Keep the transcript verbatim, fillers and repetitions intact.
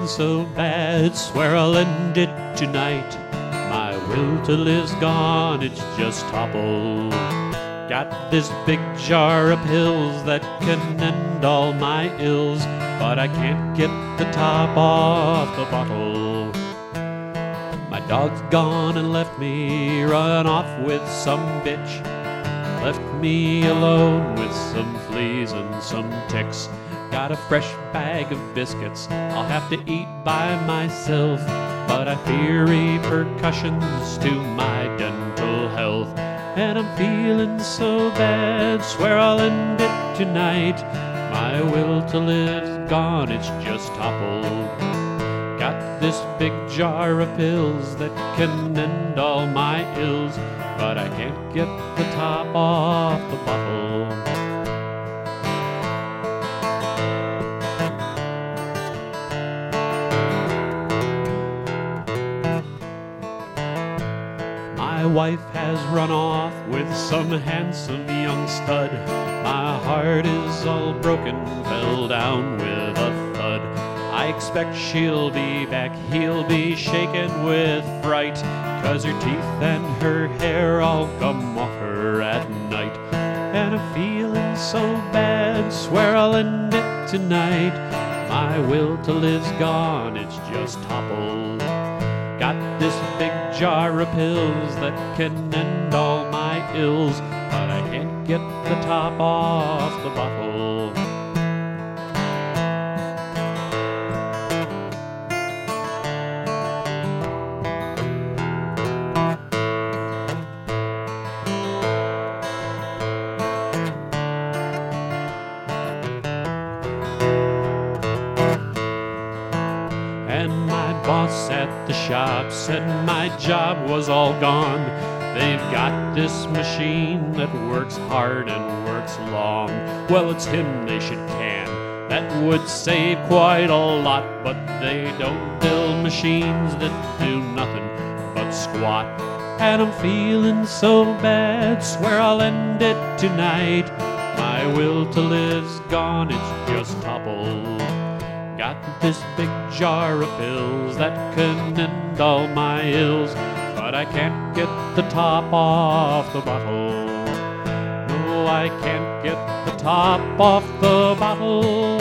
so bad, swear I'll end it tonight. My will to live's gone, it's just toppled. Got this big jar of pills that can end all my ills, but I can't get the top off the bottle. My dog's gone and left me, run off with some bitch. Left me alone with some fleas and some ticks. Got a fresh bag of biscuits I'll have to eat by myself, but I fear repercussions to my dental health. And I'm feeling so bad, swear I'll end it tonight. My will to live's gone, it's just toppled. Got this big jar of pills that can end all my ills, but I can't get the top off the bottle. My wife has run off with some handsome young stud. My heart is all broken, fell down with a thud. I expect she'll be back, he'll be shaken with fright, 'cause her teeth and her hair all come off her at night. And I'm feeling so bad, swear I'll end it tonight. My will to live's gone, it's just toppled. Got this big jar of pills that can end all my ills, but I can't get the top off the bottle. And my boss at the shop said my job was all gone. They've got this machine that works hard and works long. Well, it's him they should can. That would save quite a lot, but they don't build machines that do nothing but squat. And I'm feeling so bad, swear I'll end it tonight. My will to live's gone, it's just toppled. Got this big jar of pills that can end all my ills, but I can't get the top off the bottle. No, I can't get the top off the bottle.